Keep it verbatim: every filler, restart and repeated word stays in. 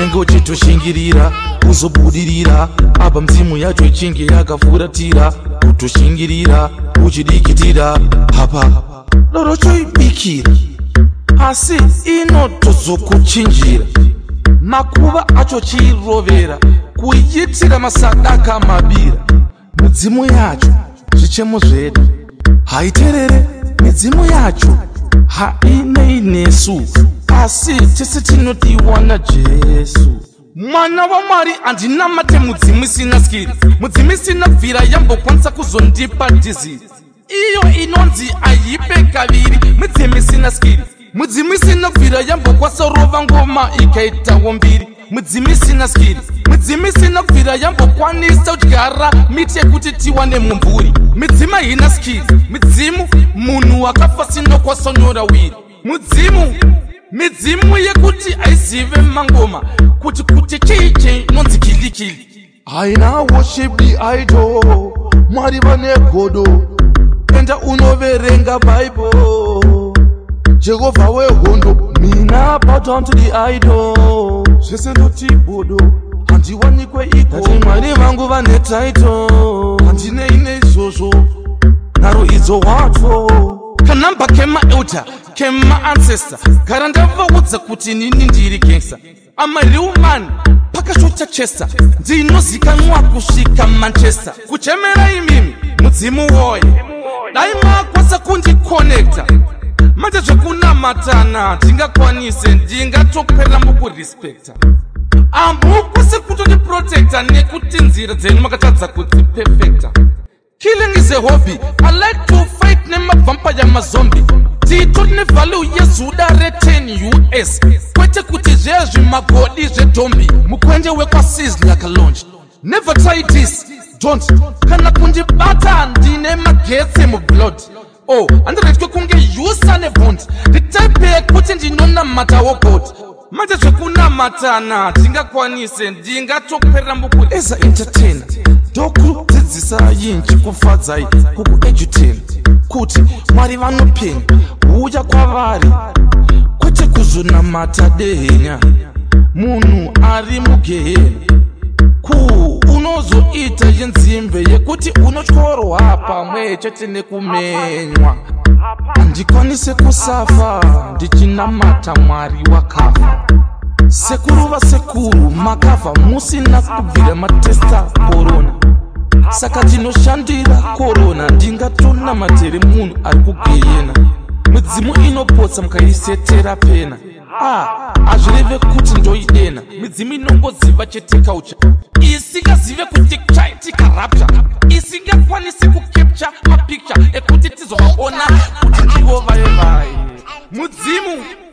unenge uchitoshingirira uzobudirira apa mzimu yacho ichinge yakafuratira kutoshingirira uchidikitira hapa loro choibikira asi inotozokuchinjira makuva acho chirovera kuitira masadaka mabira midzimu yacho zvichemo zvedu haiterere midzimu yacho haineinesu asi tese tinotiwa naJesu mwana waMwari andinamate mudzimu isina skiri mudzimu isina bvira yambokwanisa kuzondipa disease iyo inonzi aipe kaviri mudzimu isina skiri mudzimu isina bvira yambokwanisa rova ngoma ikaitawo mbiri mudzimu isina skiri mudzimu isina bvira yambokwanisa kudyara miti yekuti tiwane mumvuri midzimu haina skiri midzimu munhu wakafa sinokwasonyora wiri mudzimu midzimu yekuti aizive mangoma kuti kuti chichi nonzi kilikili haina worship the idol Mwari vane godo enda unoverenga Bible Jehovah wehondo mina bow down to the idol zvese ndoti bodo handiwanikwe iko ati Mwari vangu vane title handine ine izvozvo naro idzo watfo kanamba kema elder kema ancestor gara ndavaudza kuti nini ndiri gangster I'm a real man pakashota chester ndinozikanwa kusvika Manchester kuchemera imimi mudzimu woye dai makwasa kundiconnecta manje zvekunamatana ndingakwanise ndingatopera mukurespecta amukwase kutodiprotecta nekuti nzira dzenyu makatadza kuti perfecta. Killing is a hobby. I like to fight nema vampire mazombi. Tito ne value yezuda reten U S. Kwete kuti jeju magodi je dombi. Mukwenje wekwa season like a launch. Never try this. Don't. Kana kundi bata ndine magetse mu blood. Oh, andretwe kunge yusa ne bond. The type kuti ndinona mata wo god. Manje zvekuna matana ndingakwanise ndingatopera muku eza entertainer. Doku dzidzisa yinji kufadzai kuku edutain kuti Mwari vanopenya uya kwavari kwete kuzonamata dehenya munhu ari mugehena ku unozoita yenzimbe yekuti unotyorwa pamwe chete nekumenywa ndikwanise kusafa ndichinamata Mwari wakafa sekuru vasekuru makafa musina kubvira matesta corona saka tinoshandira corona ndingatona matere munhu ari kugeyena midzimu inopotsa mukaisetera pena ah azvireve kuti ndoidena midzimu inongoziva chete kaucha isingazive kuti chaitika rapture isingakwanisi kukapture mapicture ekuti tizovaona kuti ndivo vaye vaye mudzimu